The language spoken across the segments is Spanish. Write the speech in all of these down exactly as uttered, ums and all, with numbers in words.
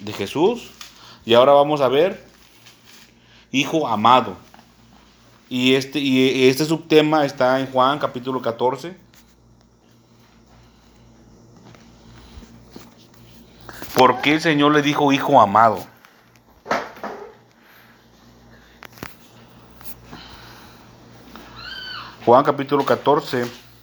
de Jesús. Y ahora vamos a ver hijo amado. Y este, y este subtema está en Juan capítulo catorce. ¿Por qué el Señor le dijo hijo amado? Juan capítulo catorce.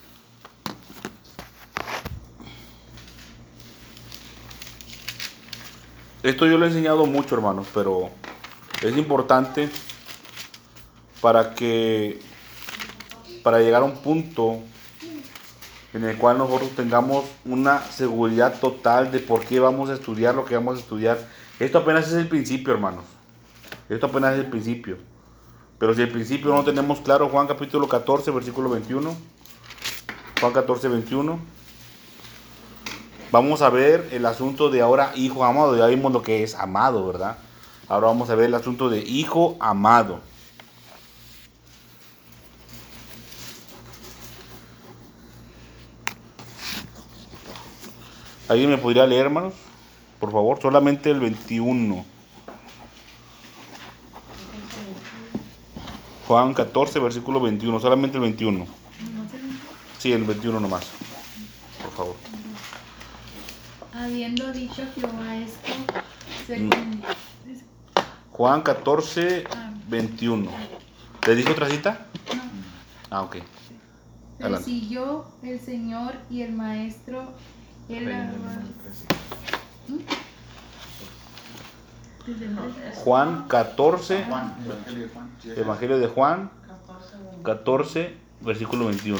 Esto yo lo he enseñado mucho, hermanos, pero es importante para que para llegar a un punto en el cual nosotros tengamos una seguridad total de por qué vamos a estudiar lo que vamos a estudiar. Esto apenas es el principio, hermanos. Esto apenas es el principio. Pero si el principio no tenemos claro, Juan capítulo catorce, versículo veintiuno. Juan catorce, veintiuno. Vamos a ver el asunto de ahora hijo amado. Ya vimos lo que es amado, ¿verdad? Ahora vamos a ver el asunto de hijo amado. ¿Alguien me podría leer, hermanos? Por favor, solamente el veintiuno. Juan catorce, versículo veintiuno. Solamente el veintiuno. Sí, el veintiuno nomás. Por favor. Habiendo dicho Jehová esto, se... Mm. Juan catorce, veintiuno. ¿Le dijo otra cita? No. Ah, ok. Adelante. Siguió el Señor y el Maestro. Él ¿Mm? Juan catorce, Juan, Evangelio de Juan. Sí, Evangelio de Juan catorce, versículo veintiuno.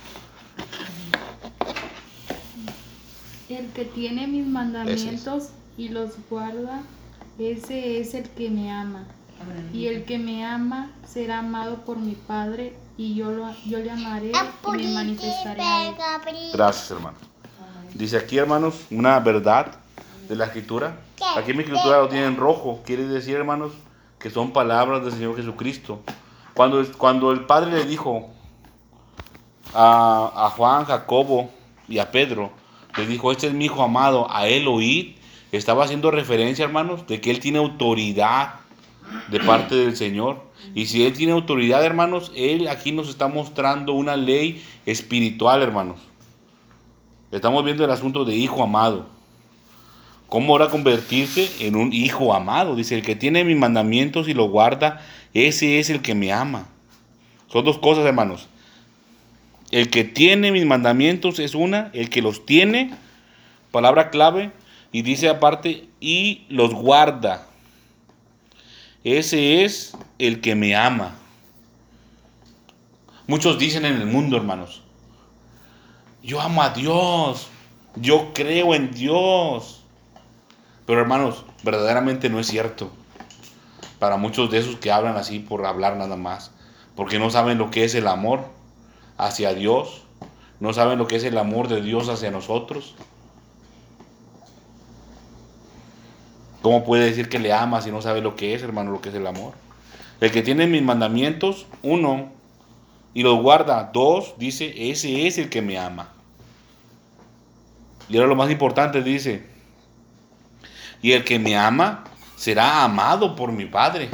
El que tiene mis mandamientos y los guarda, ese es el que me ama. Y el que me ama será amado por mi Padre, y yo, lo, yo le amaré y me manifestaré a él. Gracias, hermano. Dice aquí, hermanos, una verdad de la escritura. Aquí en mi escritura lo tiene en rojo. Quiere decir, hermanos, que son palabras del Señor Jesucristo. Cuando, cuando el Padre le dijo a, a Juan, Jacobo y a Pedro, le dijo, este es mi hijo amado, a él oíd, estaba haciendo referencia, hermanos, de que él tiene autoridad de parte del Señor. Y si él tiene autoridad, hermanos, él aquí nos está mostrando una ley espiritual, hermanos. Estamos viendo el asunto de hijo amado. ¿Cómo ahora convertirse en un hijo amado? Dice, el que tiene mis mandamientos y lo guarda, ese es el que me ama. Son dos cosas, hermanos. El que tiene mis mandamientos es una, el que los tiene, palabra clave, y dice aparte, y los guarda. Ese es el que me ama. Muchos dicen en el mundo, hermanos, yo amo a Dios, yo creo en Dios. Pero, hermanos, verdaderamente no es cierto. Para muchos de esos que hablan así por hablar nada más, porque no saben lo que es el amor hacia Dios, no saben lo que es el amor de Dios hacia nosotros. ¿Cómo puede decir que le ama si no sabe lo que es, hermano, lo que es el amor? El que tiene mis mandamientos, uno, y los guarda, dos, dice, ese es el que me ama. Y ahora lo más importante, dice, y el que me ama será amado por mi Padre.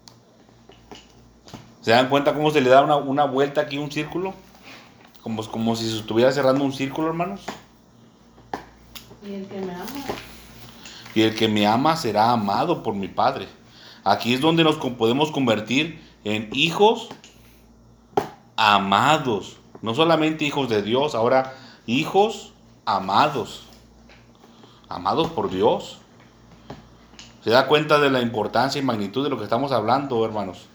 ¿Se dan cuenta cómo se le da una, una vuelta aquí, un círculo? Como, como si se estuviera cerrando un círculo, hermanos. Y el que me ama. Y el que me ama será amado por mi Padre. Aquí es donde nos podemos convertir en hijos amados. No solamente hijos de Dios, ahora hijos amados. Amados por Dios. ¿Se da cuenta de la importancia y magnitud de lo que estamos hablando, hermanos?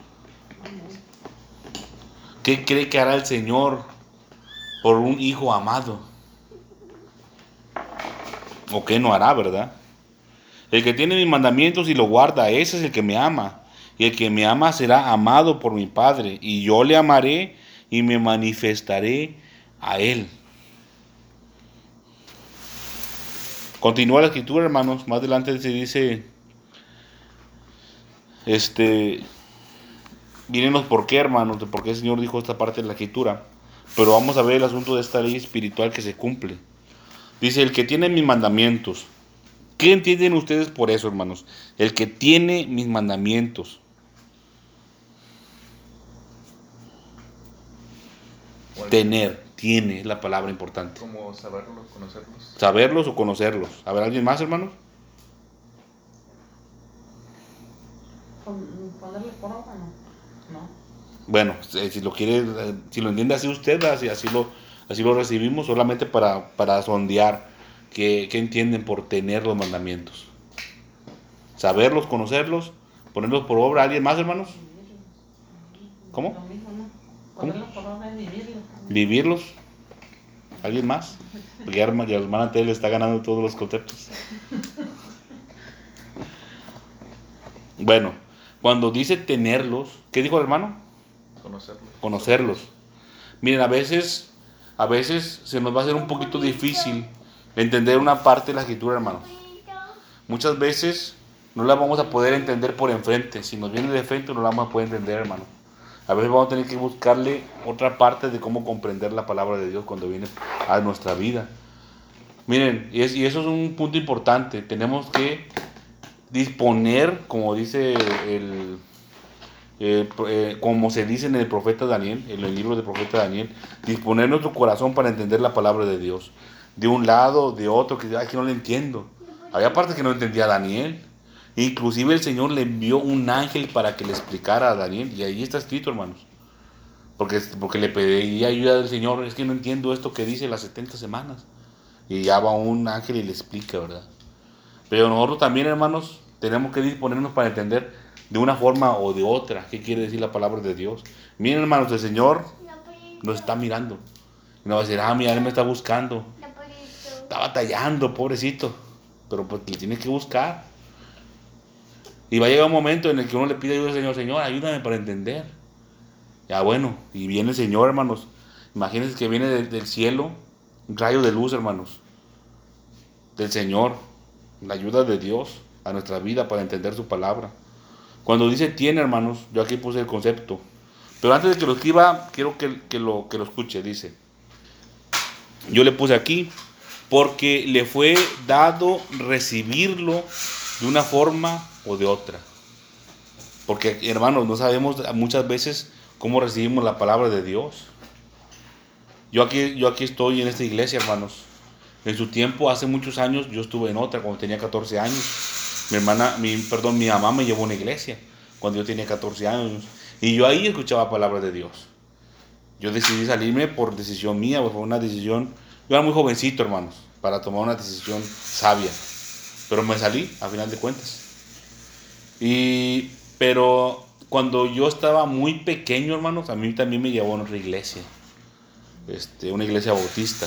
¿Qué cree que hará el Señor por un hijo amado? ¿O qué no hará, verdad? El que tiene mis mandamientos y lo guarda, ese es el que me ama. Y el que me ama será amado por mi Padre. Y yo le amaré y me manifestaré a él. Continúa la escritura, hermanos. Más adelante se dice, este, miren los por qué, hermanos, de por qué el Señor dijo esta parte de la escritura. Pero vamos a ver el asunto de esta ley espiritual que se cumple. Dice, el que tiene mis mandamientos. ¿Qué entienden ustedes por eso, hermanos? El que tiene mis mandamientos. Tener, tiene, es la palabra importante. Como saberlos, conocerlos. Saberlos o conocerlos. ¿A ver, alguien más, hermanos? ¿Ponerle por obra? No. No. Bueno, si lo quiere, si lo entiende así usted, así, así, lo, así lo recibimos, solamente para, para sondear qué, qué entienden por tener los mandamientos. Saberlos, conocerlos, ponerlos por obra. ¿Alguien más, hermanos? ¿Cómo? Lo mismo, ¿no? ¿Cómo? Ponerlo por obra es vivirlo. ¿Vivirlos? ¿Alguien más? Porque ya la hermana Tere le está ganando todos los conceptos. Bueno, cuando dice tenerlos, ¿qué dijo el hermano? Conocerlos. Conocerlos. Miren, a veces, a veces se nos va a hacer un poquito difícil entender una parte de la escritura, hermanos. Muchas veces no la vamos a poder entender por enfrente. Si nos viene de frente no la vamos a poder entender, hermano. A veces vamos a tener que buscarle otra parte de cómo comprender la palabra de Dios cuando viene a nuestra vida. Miren, y, es, y eso es un punto importante. Tenemos que disponer, como dice el, el eh, como se dice en el profeta Daniel, en el libro del profeta Daniel, disponer nuestro corazón para entender la palabra de Dios. De un lado, de otro, que, ay, que no le entiendo. Había partes que no entendía Daniel. Inclusive el Señor le envió un ángel para que le explicara a Daniel. Y ahí está escrito, hermanos. Porque, porque le pedí ayuda del Señor. Es que no entiendo esto que dice las setenta semanas. Y ya va un ángel y le explica, ¿verdad? Pero nosotros también, hermanos, tenemos que disponernos para entender de una forma o de otra qué quiere decir la palabra de Dios. Miren, hermanos, el Señor nos está mirando. Y nos va a decir, ah, mira, Él me está buscando. Está batallando, pobrecito. Pero pues le tiene que buscar. Y va a llegar un momento en el que uno le pide ayuda al Señor. Señor, ayúdame para entender. Ya bueno, y viene el Señor, hermanos. Imagínense que viene de, del cielo un rayo de luz, hermanos. Del Señor. La ayuda de Dios a nuestra vida para entender su palabra. Cuando dice tiene, hermanos, yo aquí puse el concepto. Pero antes de que lo escriba, quiero que, que, lo, que lo escuche. Dice, yo le puse aquí, porque le fue dado recibirlo de una forma o de otra. Porque, hermanos, no sabemos muchas veces cómo recibimos la palabra de Dios. Yo aquí, yo aquí estoy en esta iglesia, hermanos. En su tiempo, hace muchos años, yo estuve en otra cuando tenía catorce años. Mi hermana, mi, perdón, mi mamá me llevó a una iglesia cuando yo tenía catorce años. Y yo ahí escuchaba palabra de Dios. Yo decidí salirme por decisión mía, fue una decisión. Yo era muy jovencito, hermanos, para tomar una decisión sabia. Pero me salí, a final de cuentas. Y, pero cuando yo estaba muy pequeño, hermanos, a mí también me llevó a otra iglesia. Este, una iglesia bautista.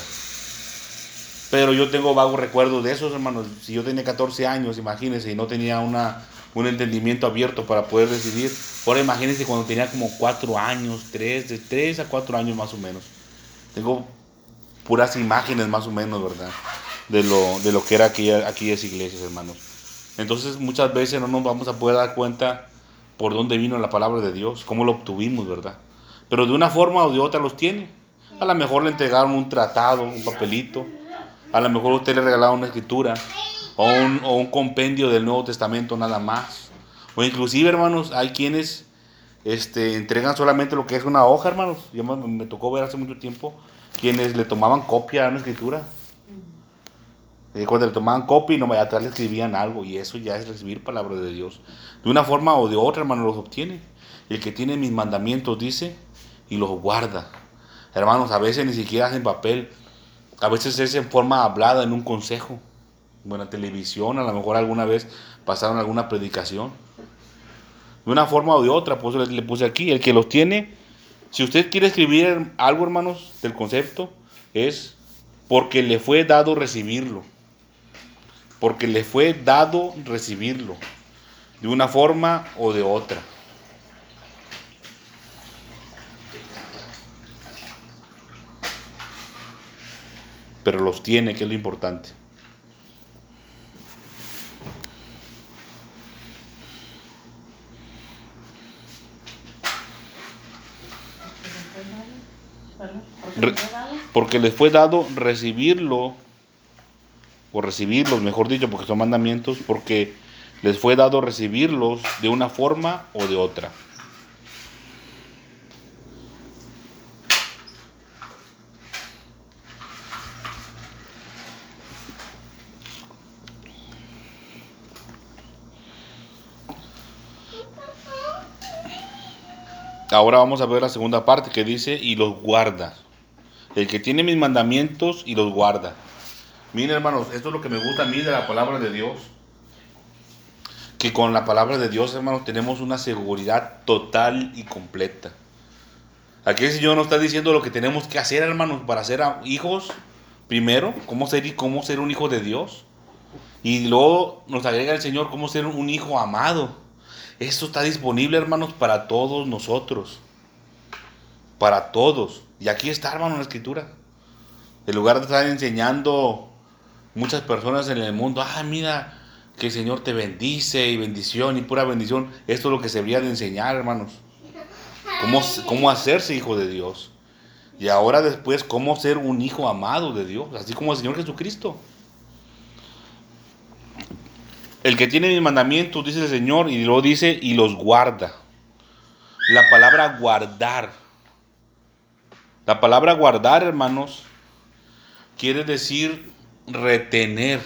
Pero yo tengo vagos recuerdos de esos, hermanos. Si yo tenía catorce años, imagínense, y no tenía una, un entendimiento abierto para poder decidir. Ahora imagínense cuando tenía como cuatro años, tres, de tres a cuatro años más o menos. Tengo puras imágenes más o menos, ¿verdad? De lo, de lo que era aquella, aquellas iglesias, hermanos. Entonces muchas veces no nos vamos a poder dar cuenta por dónde vino la palabra de Dios, cómo lo obtuvimos, ¿verdad? Pero de una forma o de otra los tiene. A lo mejor le entregaron un tratado, un papelito. A lo mejor usted le regalaron una escritura o un, o un compendio del Nuevo Testamento nada más. O inclusive, hermanos, hay quienes este, entregan solamente lo que es una hoja, hermanos. Yo me, me tocó ver hace mucho tiempo quienes le tomaban copia a una escritura. Y cuando le tomaban copia y no atrás le escribían algo. Y eso ya es recibir palabra de Dios. De una forma o de otra, hermanos, los obtiene. El que tiene mis mandamientos, dice, y los guarda. Hermanos, a veces ni siquiera hacen papel. A veces es en forma hablada en un consejo, en la televisión, a lo mejor alguna vez pasaron alguna predicación. De una forma o de otra, por eso le puse aquí, el que los tiene, si usted quiere escribir algo, hermanos, del concepto, es porque le fue dado recibirlo. Porque le fue dado recibirlo, de una forma o de otra. Pero los tiene, que es lo importante. Re- porque les fue dado recibirlo o recibirlos, mejor dicho, porque son mandamientos, porque les fue dado recibirlos de una forma o de otra. Ahora vamos a ver la segunda parte que dice, y los guarda. El que tiene mis mandamientos y los guarda. Miren, hermanos, esto es lo que me gusta a mí de la palabra de Dios. Que con la palabra de Dios, hermanos, tenemos una seguridad total y completa. Aquí el Señor nos está diciendo lo que tenemos que hacer, hermanos, para ser hijos. Primero, cómo ser, cómo ser un hijo de Dios. Y luego nos agrega el Señor cómo ser un hijo amado. Esto está disponible, hermanos, para todos nosotros. Para todos. Y aquí está, hermano, en la Escritura. En lugar de estar enseñando muchas personas en el mundo, ah, mira, que el Señor te bendice y bendición y pura bendición. Esto es lo que se debería de enseñar, hermanos. Cómo, cómo hacerse hijo de Dios. Y ahora después, cómo ser un hijo amado de Dios, así como el Señor Jesucristo. El que tiene mis mandamientos, dice el Señor, y luego dice, y los guarda. La palabra guardar. La palabra guardar, hermanos, quiere decir retener.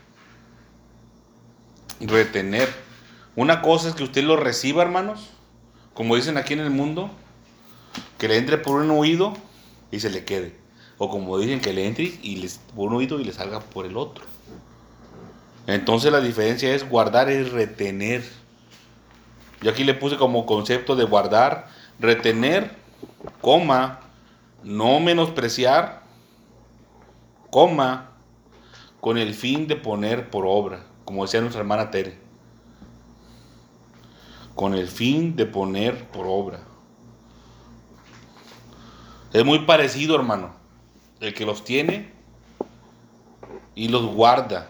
Retener. Una cosa es que usted lo reciba, hermanos, como dicen aquí en el mundo, que le entre por un oído y se le quede. O como dicen, que le entre y les, por un oído y le salga por el otro. Entonces la diferencia es guardar y retener. Yo aquí le puse como concepto de guardar, retener, coma, no menospreciar, coma, con el fin de poner por obra, como decía nuestra hermana Tere. Con el fin de poner por obra. Es muy parecido, hermano, el que los tiene y los guarda.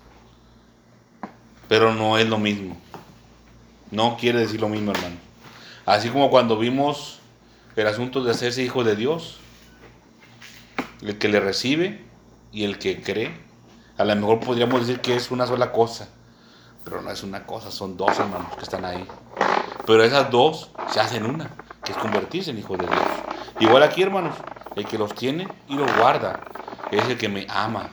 Pero no es lo mismo. No quiere decir lo mismo, hermano. Así como cuando vimos el asunto de hacerse hijo de Dios, el que le recibe y el que cree, a lo mejor podríamos decir que es una sola cosa, pero no es una cosa, son dos, hermanos, que están ahí. Pero esas dos se hacen una, que es convertirse en hijo de Dios. Igual aquí, hermanos, el que los tiene y los guarda es el que me ama.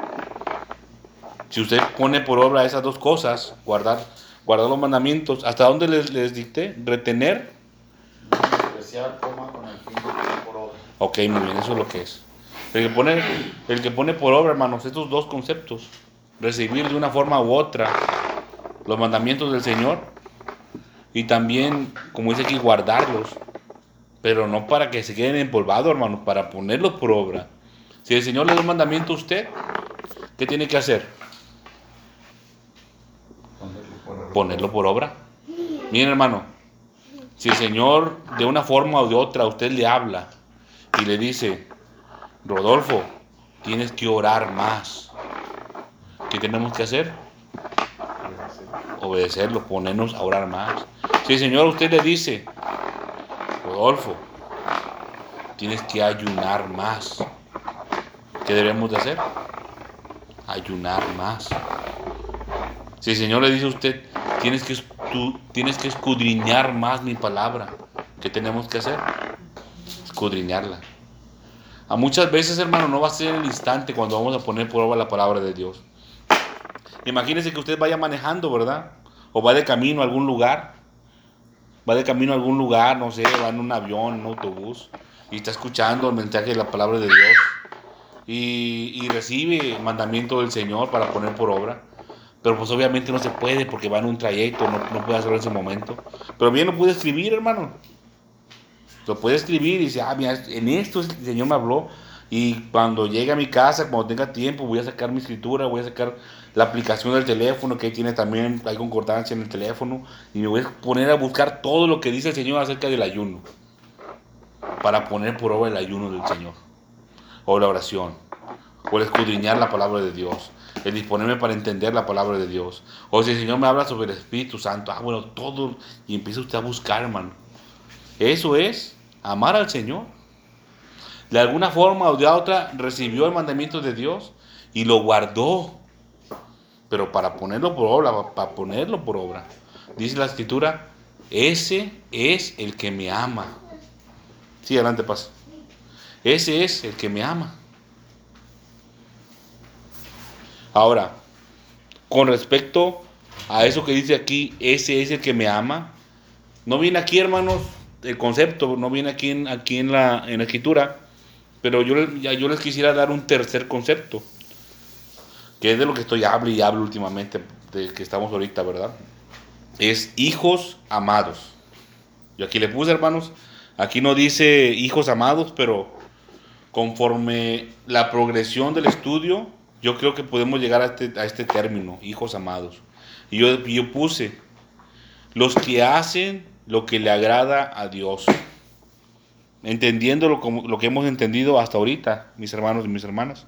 Si usted pone por obra esas dos cosas, guardar, guardar los mandamientos, ¿hasta dónde les, les dicté? Retener. Especial, coma, con el fin de poner por obra. Ok, muy bien, eso es lo que es. El que pone, el que pone por obra, hermanos, estos dos conceptos, recibir de una forma u otra los mandamientos del Señor y también, como dice aquí, guardarlos, pero no para que se queden empolvados, hermanos, para ponerlos por obra. Si el Señor le da un mandamiento a usted, ¿qué tiene que hacer? Ponerlo por obra. Miren, hermano, si el Señor de una forma o de otra a usted le habla y le dice, Rodolfo, tienes que orar más, ¿qué tenemos que hacer? Obedecerlo, ponernos a orar más. Si el Señor a usted le dice, Rodolfo, tienes que ayunar más, ¿qué debemos de hacer? Ayunar más. Si el Señor le dice a usted, tienes que, tú, tienes que escudriñar más mi palabra, ¿qué tenemos que hacer? Escudriñarla. A muchas veces, hermano, no va a ser en el instante cuando vamos a poner por obra la palabra de Dios. Imagínese que usted vaya manejando, ¿verdad? O va de camino a algún lugar. Va de camino a algún lugar, no sé, va en un avión, en un autobús, y está escuchando el mensaje de la palabra de Dios. Y, y recibe mandamiento del Señor para poner por obra. Pero pues obviamente no se puede porque va en un trayecto, no, no puede hacerlo en ese momento. Pero bien lo puede escribir, hermano. Lo puede escribir y dice, ah, mira, en esto el Señor me habló. Y cuando llegue a mi casa, cuando tenga tiempo, voy a sacar mi escritura, voy a sacar la aplicación del teléfono, que ahí tiene también, hay concordancia en el teléfono. Y me voy a poner a buscar todo lo que dice el Señor acerca del ayuno. Para poner por obra el ayuno del Señor. O la oración. O el escudriñar la palabra de Dios. El disponerme para entender la palabra de Dios. O si el Señor me habla sobre el Espíritu Santo, ah, bueno, todo, y empieza usted a buscar, hermano. Eso es amar al Señor. De alguna forma o de otra recibió el mandamiento de Dios y lo guardó. pero para ponerlo por obra, para ponerlo por obra. Dice la Escritura, ese es el que me ama. Sí, adelante, pasa. Ese es el que me ama. Ahora, con respecto a eso que dice aquí, ese es el que me ama, no viene aquí, hermanos, el concepto, no viene aquí en, aquí en, la, en la Escritura, pero yo, yo les quisiera dar un tercer concepto, que es de lo que estoy hablo y hablo últimamente, de que estamos ahorita, ¿verdad? Es hijos amados. Yo aquí le puse, hermanos, aquí no dice hijos amados, pero conforme la progresión del estudio, yo creo que podemos llegar a este, a este término, hijos amados. Y yo, yo puse, los que hacen lo que le agrada a Dios. Entendiendo lo, lo que hemos entendido hasta ahorita, mis hermanos y mis hermanas.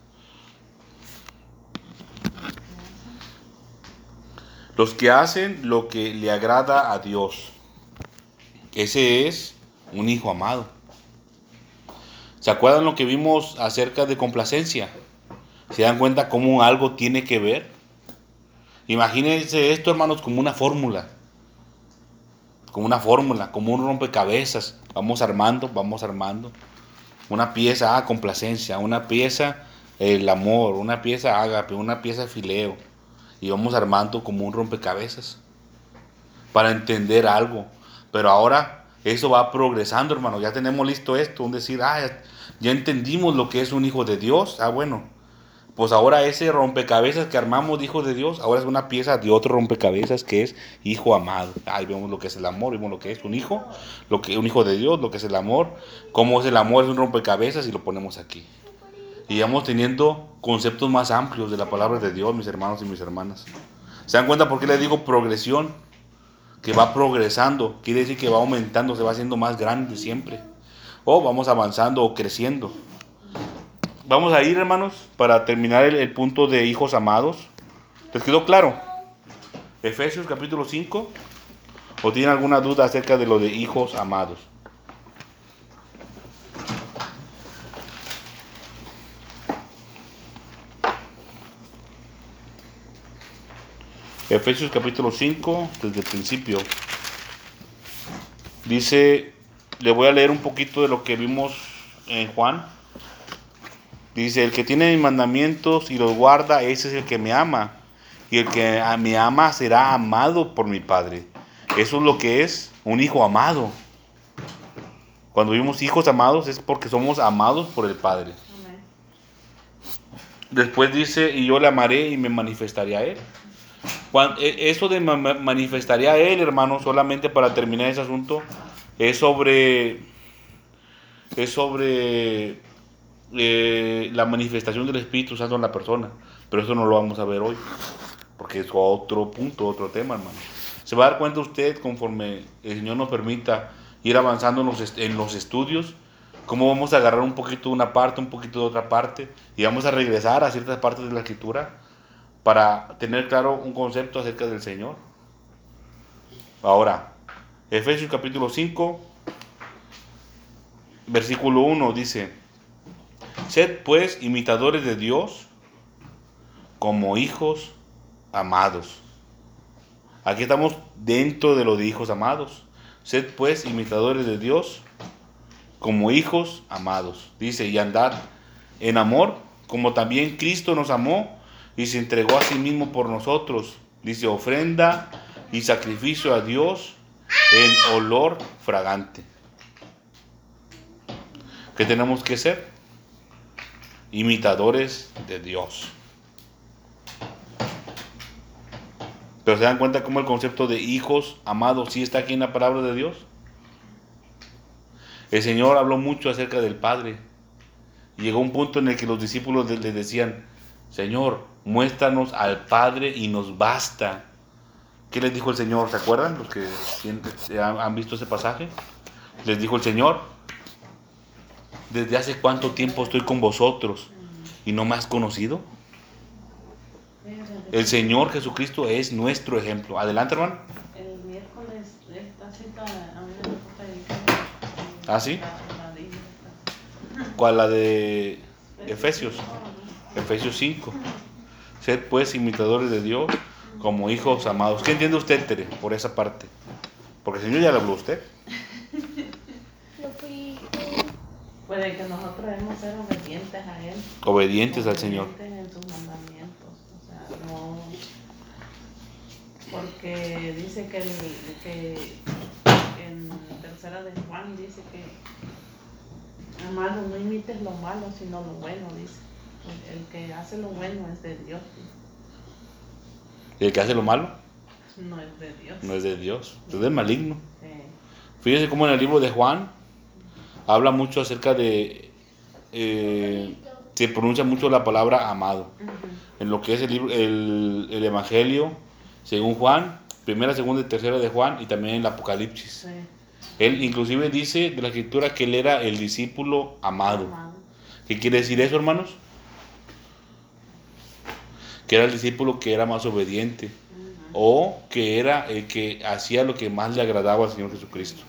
Los que hacen lo que le agrada a Dios. Ese es un hijo amado. ¿Se acuerdan lo que vimos acerca de complacencia? ¿Se dan cuenta cómo algo tiene que ver? Imagínense esto, hermanos, como una fórmula. Como una fórmula, como un rompecabezas. Vamos armando, vamos armando. Una pieza, ah, complacencia. Una pieza, el amor. Una pieza, ágape. Una pieza, fileo. Y vamos armando como un rompecabezas. Para entender algo. Pero ahora eso va progresando, hermano. Ya tenemos listo esto. Un decir, ah, ya, ya entendimos lo que es un hijo de Dios. Ah, bueno. Pues ahora ese rompecabezas que armamos de hijo de Dios, ahora es una pieza de otro rompecabezas que es hijo amado. Ahí vemos lo que es el amor, vemos lo que es un hijo, lo que un hijo de Dios, lo que es el amor, cómo es el amor, es un rompecabezas y lo ponemos aquí. Y vamos teniendo conceptos más amplios de la palabra de Dios, mis hermanos y mis hermanas. ¿Se dan cuenta por qué les digo progresión? Que va progresando, quiere decir que va aumentando, se va haciendo más grande siempre. O vamos avanzando o creciendo. Vamos a ir, hermanos, para terminar el, el punto de hijos amados. ¿Les quedó claro? Efesios capítulo cinco. ¿O tienen alguna duda acerca de lo de hijos amados? Efesios capítulo cinco, desde el principio. Dice, le voy a leer un poquito de lo que vimos en Juan. Dice, el que tiene mis mandamientos y los guarda, ese es el que me ama. Y el que me ama será amado por mi Padre. Eso es lo que es un hijo amado. Cuando vimos hijos amados es porque somos amados por el Padre. Después dice, y yo le amaré y me manifestaré a él. Cuando, eso de manifestaré a él, hermano, solamente para terminar ese asunto, es sobre... Es sobre... Eh, la manifestación del Espíritu Santo en la persona, pero eso no lo vamos a ver hoy porque es otro punto, otro tema, hermano. Se va a dar cuenta usted, conforme el Señor nos permita ir avanzando en los, en los estudios, cómo vamos a agarrar un poquito de una parte, un poquito de otra parte, y vamos a regresar a ciertas partes de la Escritura para tener claro un concepto acerca del Señor. Ahora, Efesios capítulo cinco, versículo uno dice: sed pues imitadores de Dios como hijos amados. Aquí estamos dentro de lo de hijos amados. Sed pues imitadores de Dios como hijos amados. Dice, y andad en amor, como también Cristo nos amó y se entregó a sí mismo por nosotros. Dice, ofrenda y sacrificio a Dios en olor fragante. ¿Qué tenemos que ser? Imitadores de Dios. Pero se dan cuenta cómo el concepto de hijos amados sí está aquí en la palabra de Dios. El Señor habló mucho acerca del Padre. Y llegó un punto en el que los discípulos le decían, Señor, muéstranos al Padre y nos basta. ¿Qué les dijo el Señor? ¿Se acuerdan? Los que han visto ese pasaje. Les dijo el Señor, ¿desde hace cuánto tiempo estoy con vosotros y no me has conocido? El Señor Jesucristo es nuestro ejemplo. Adelante, hermano. El miércoles esta cita a mí me gusta dedicar. ¿Ah, sí? ¿Cuál? La de Efesios. Efesios cinco. Sed pues imitadores de Dios como hijos amados. ¿Qué entiende usted, Tere, por esa parte? Porque el Señor ya le habló a usted. Puede que nosotros debemos ser obedientes a Él. Obedientes al Señor. Obedientes en sus mandamientos. O sea, no... Porque dice que, el, que en tercera de Juan dice que amado, no imites lo malo, sino lo bueno, dice. El, el que hace lo bueno es de Dios. ¿Y el que hace lo malo? No es de Dios. No es de Dios, es del maligno. Sí. Fíjese cómo en el libro de Juan habla mucho acerca de, eh, se pronuncia mucho la palabra amado. Uh-huh. En lo que es el, libro, el, el Evangelio, según Juan, primera, segunda y tercera de Juan, y también en el Apocalipsis. Sí. Él inclusive dice de la Escritura que él era el discípulo amado. Amado. ¿Qué quiere decir eso, hermanos? Que era el discípulo que era más obediente, uh-huh, o que era el que hacía lo que más le agradaba al Señor Jesucristo.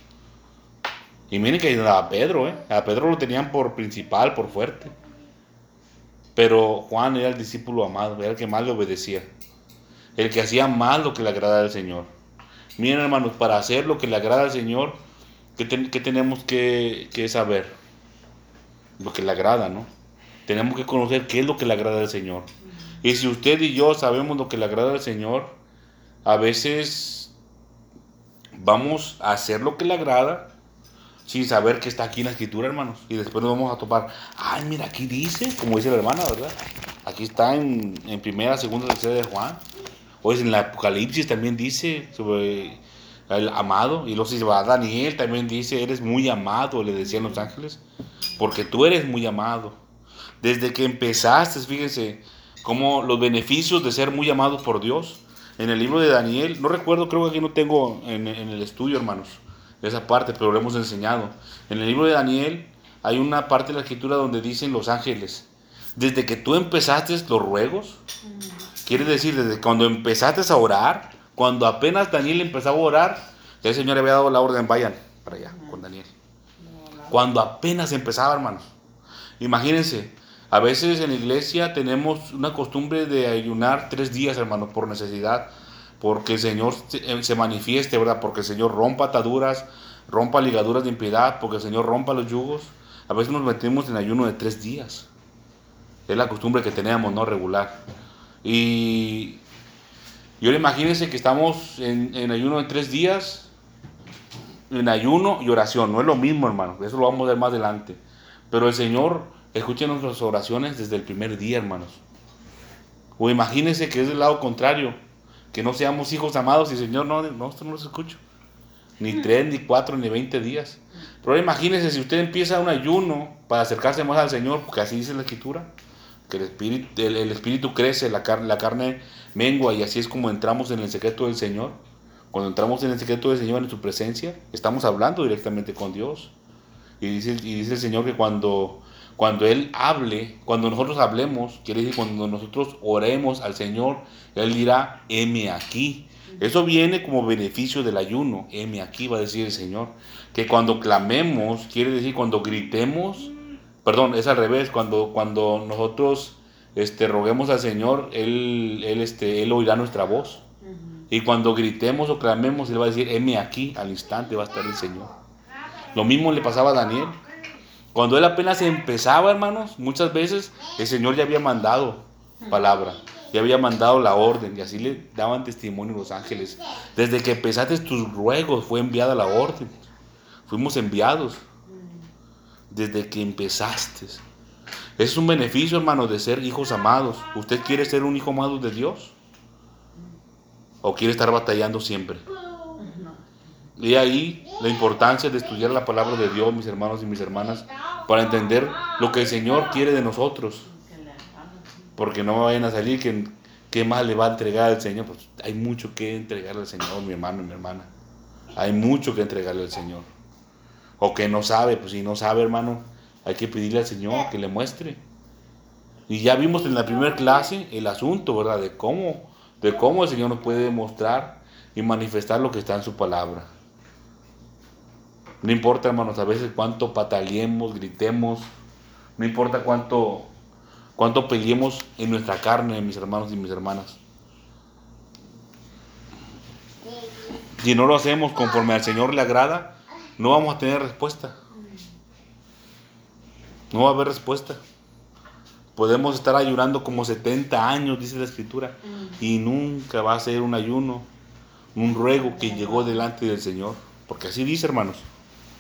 Y miren que a Pedro, ¿eh? A Pedro lo tenían por principal, por fuerte. Pero Juan era el discípulo amado, era el que más le obedecía. El que hacía más lo que le agradaba al Señor. Miren, hermanos, para hacer lo que le agrada al Señor, ¿qué, ten, qué tenemos que, que saber? Lo que le agrada, ¿no? Tenemos que conocer qué es lo que le agrada al Señor. Y si usted y yo sabemos lo que le agrada al Señor, a veces vamos a hacer lo que le agrada sin saber que está aquí en la Escritura, hermanos. Y después nos vamos a topar. Ay, mira, aquí dice, como dice la hermana, ¿verdad? Aquí está en, en primera, segunda, tercera de Juan. O es en el Apocalipsis también dice sobre el amado. Y luego si va a Daniel también dice, eres muy amado, le decían los ángeles. Porque tú eres muy amado. Desde que empezaste, fíjense, como los beneficios de ser muy amados por Dios. En el libro de Daniel, no recuerdo, creo que aquí no tengo en, en el estudio, hermanos, esa parte, pero lo hemos enseñado. En el libro de Daniel hay una parte de la Escritura donde dicen los ángeles, desde que tú empezaste los ruegos, quiere decir, desde cuando empezaste a orar, cuando apenas Daniel empezaba a orar, ya el Señor había dado la orden, vayan para allá con Daniel. Cuando apenas empezaba, hermanos. Imagínense, a veces en la iglesia tenemos una costumbre de ayunar tres días, hermanos, por necesidad, porque el Señor se, se manifieste, ¿verdad? Porque el Señor rompa ataduras, rompa ligaduras de impiedad, porque el Señor rompa los yugos. A veces nos metemos en ayuno de tres días. Es la costumbre que tenemos, ¿no? Regular. Y yo imagínense que estamos en, en ayuno de tres días, en ayuno y oración. No es lo mismo, hermano. Eso lo vamos a ver más adelante. Pero el Señor escucha nuestras oraciones desde el primer día, hermanos. O imagínense que es del lado contrario, que no seamos hijos amados y el Señor no, no, esto no los escucho. Ni tres, ni cuatro, ni veinte días. Pero imagínense si usted empieza un ayuno para acercarse más al Señor, porque así dice la Escritura, que el espíritu, el, el espíritu crece, la, car la carne mengua, y así es como entramos en el secreto del Señor. Cuando entramos en el secreto del Señor, en su presencia, estamos hablando directamente con Dios. Y dice, y dice el Señor que cuando, cuando Él hable, cuando nosotros hablemos, quiere decir cuando nosotros oremos al Señor, Él dirá, heme aquí. Eso viene como beneficio del ayuno, heme aquí, va a decir el Señor. Que cuando clamemos, quiere decir cuando gritemos, perdón, es al revés, cuando, cuando nosotros este, roguemos al Señor, Él, él, este, él oirá nuestra voz. Uh-huh. Y cuando gritemos o clamemos, Él va a decir, heme aquí, al instante va a estar el Señor. Lo mismo le pasaba a Daniel. Cuando él apenas empezaba, hermanos, muchas veces el Señor ya había mandado palabra, ya había mandado la orden, y así le daban testimonio los ángeles. Desde que empezaste tus ruegos fue enviada la orden. Fuimos enviados desde que empezaste. Es un beneficio, hermanos, de ser hijos amados. ¿Usted quiere ser un hijo amado de Dios? ¿O quiere estar batallando siempre? Y ahí la importancia de estudiar la palabra de Dios, mis hermanos y mis hermanas, para entender lo que el Señor quiere de nosotros. Porque no me vayan a salir que qué más le va a entregar al Señor. Pues hay mucho que entregarle al Señor, mi hermano y mi hermana. Hay mucho que entregarle al Señor. O que no sabe, pues si no sabe, hermano, hay que pedirle al Señor que le muestre. Y ya vimos en la primera clase el asunto, ¿verdad? De cómo, de cómo el Señor nos puede mostrar y manifestar lo que está en su palabra. No importa, hermanos, a veces cuánto pataleemos, gritemos, no importa cuánto, cuánto peleemos en nuestra carne, mis hermanos y mis hermanas. Si no lo hacemos conforme al Señor le agrada, no vamos a tener respuesta. No va a haber respuesta. Podemos estar ayunando como setenta años, dice la Escritura, y nunca va a ser un ayuno, un ruego que llegó delante del Señor. Porque así dice, hermanos.